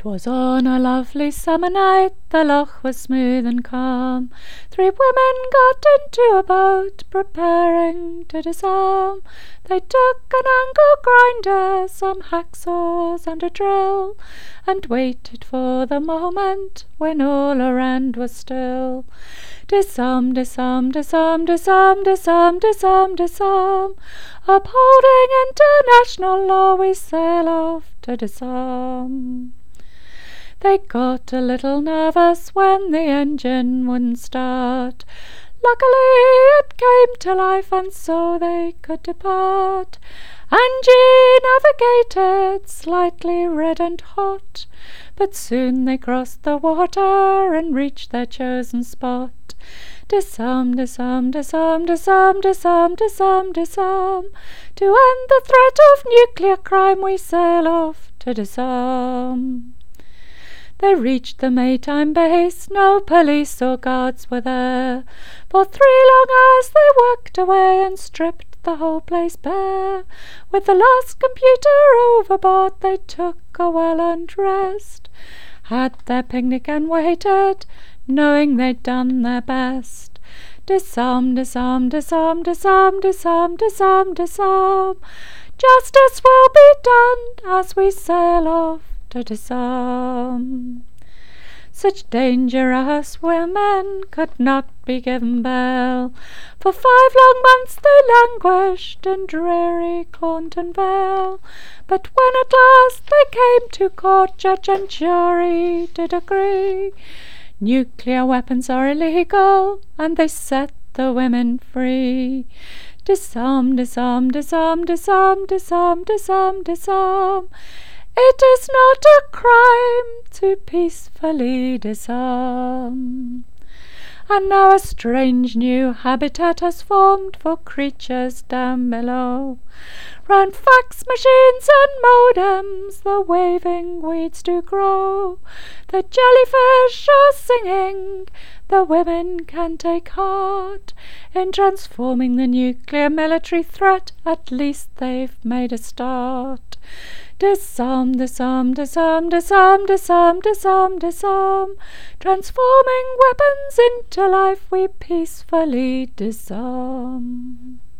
'Twas on a lovely summer night, the loch was smooth and calm. 3 women got into a boat, preparing to disarm. They took an angle grinder, some hacksaws and a drill, and waited for the moment when all around was still. Disarm, disarm, disarm, disarm, disarm, disarm, disarm. Upholding international law, we sail off to disarm. They got a little nervous when the engine wouldn't start. Luckily it came to life, and so they could depart. Angie navigated, slightly red and hot, but soon they crossed the water and reached their chosen spot. Disarm, disarm, disarm, disarm, disarm, disarm, disarm. To end the threat of nuclear crime, we sail off to disarm. They reached the Maytime base, no police or guards were there. For 3 long hours they worked away and stripped the whole place bare. With the last computer overboard, they took a well-earned rest, had their picnic and waited, knowing they'd done their best. Disarm, disarm, disarm, disarm, disarm, disarm, disarm. Justice will be done as we sail off to disarm. Such dangerous women could not be given bail. For 5 long months they languished in dreary Claunton Vale. But when at last they came to court, judge and jury did agree. Nuclear weapons are illegal, and they set the women free. Disarm, disarm, disarm, disarm, disarm, disarm, disarm. It is not a crime to peacefully disarm. And now a strange new habitat has formed for creatures down below. Round fax machines and modems the waving weeds do grow. The jellyfish are singing, the women can take heart. In transforming the nuclear military threat, at least they've made a start. Disarm, disarm, disarm, disarm, disarm, disarm, disarm. Transforming weapons into life, we peacefully disarm.